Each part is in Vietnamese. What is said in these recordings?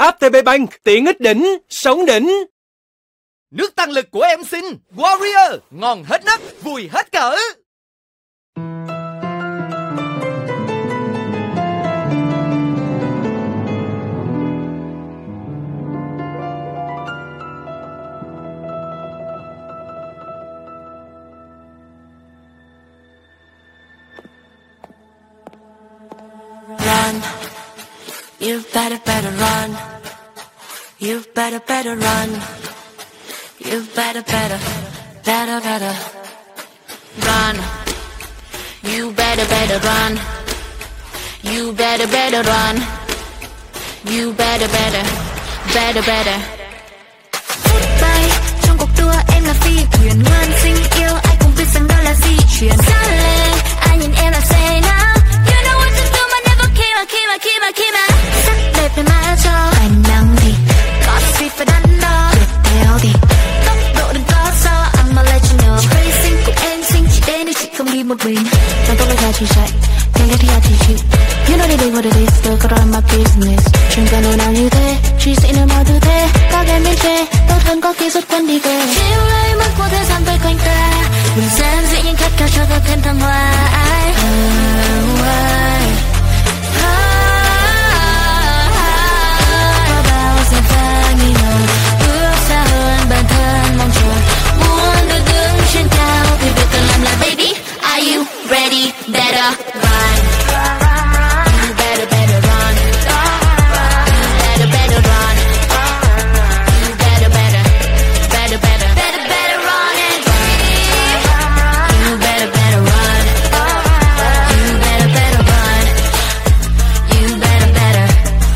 ATB Bank, tiện ích đỉnh, sống đỉnh. Nước tăng lực của em xinh Warrior, ngon hết nấc, vui hết cỡ. Run, you better run. You better run. You better run. You better run. You better run. You better. Phút bay trong cuộc đua em là phi thuyền ngoan xinh yêu, ai cũng biết rằng đó là di chuyển. Sáng lên, ai nhìn em là say now. You know what to do, mà never keep my sắc đẹp để mãi cho ánh nắng thì có gì phải đắn đo. Tiếp theo thì tốc độ đừng có so, I'ma let you know. Chị bay xinh cùng em xinh, chị đến đây chị không đi một mình. Đang tốc độ ra chị chạy, nhanh lên thì ra thì chịu. You know they what it is, still got all my business. Chẳng cần nỗi nào như thế, chị sẽ nơi mọi tư thế. Các em bên chê, tốt hơn có khi rút quân đi về. Chiều lấy mất của thời gian vây quanh ta, đừng xem dĩ nhiên khát khao cho ta thêm thăng hoa. Bao giờ ta nghi ngờ, ước xa hơn bản thân mong chờ. Muốn được đứng trên cao thì việc cần làm là baby, are you ready? Better run. You better run. You better run. You better run and dream. You better run. You better run. You better.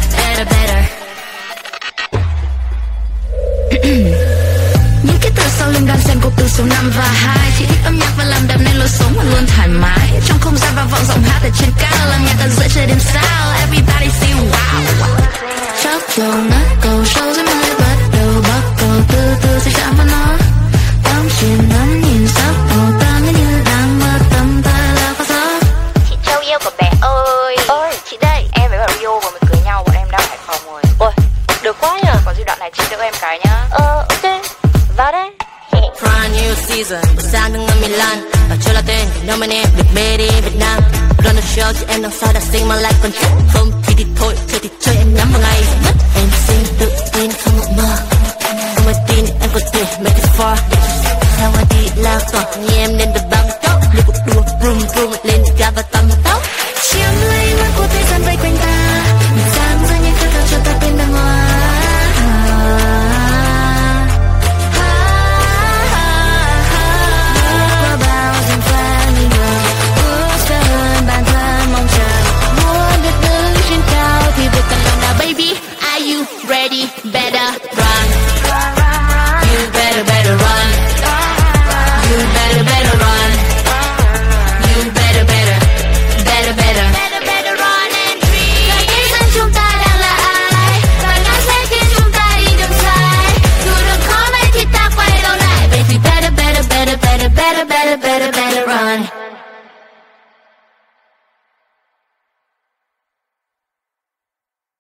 Những cái từ sau lưng đang xen cuộc từ số 5 và 2. Chị thích âm nhạc và làm đậm nên lối sống luôn thoải mái. Trong không gian vang vọng giọng hát ở trên cao, làm nhạc ở giữa trời đêm sao. Everybody say wow. Chóp đầu nát cầu sâu dưới mây bắt đầu bắt cầu từ từ sẽ chạm vào nó. Tắm chìm ngắm nhìn sắc màu ta cứ như đang mơ, tâm ta là có gió. Chị Châu yêu của bé ơi. Ơi chị đây, em với bạn Rio vừa mới cưới nhau, bọn em đang Hải Phòng rồi. Ôi được quá nhờ, còn giai đoạn này chị đỡ em cái nhá. Ok, vào đây. Brand new season, buổi sáng đứng ở Milan. Và chưa là tên thì nôm em được made in Việt Nam. Run the show chị em đằng sau đã xinh mà lại còn chắc. Không thì thôi, chơi thì chơi em nhắm vào ngày mất. Em xinh tự tin không ngủ mơ. Không ai tin em có thể make it far. Theo ai đi lao tỏa như em nên được bằng tốc. Như cuộc đua vroom vroom lên ga và tầm tốc. Chiếm lấy mắt của thế gian vây quanh ta. Mình sáng ra những khát khao cho ta tìm đàng hoàng. Ready, better run. You better run. You better run. You better run and dream. Người nghĩ rằng chúng ta đang là ai, và nó sẽ khiến chúng ta đi đường sai. Dù đường khó mấy thì ta quay đầu lại. Vậy thì better run.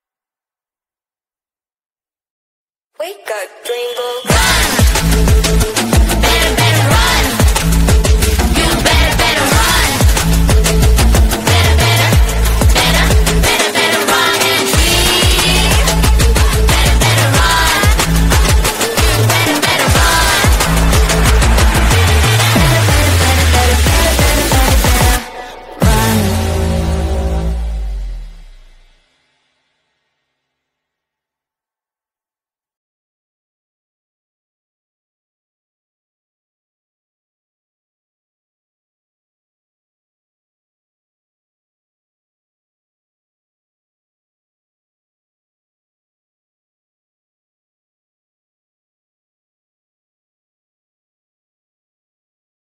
Wake up, dream, run.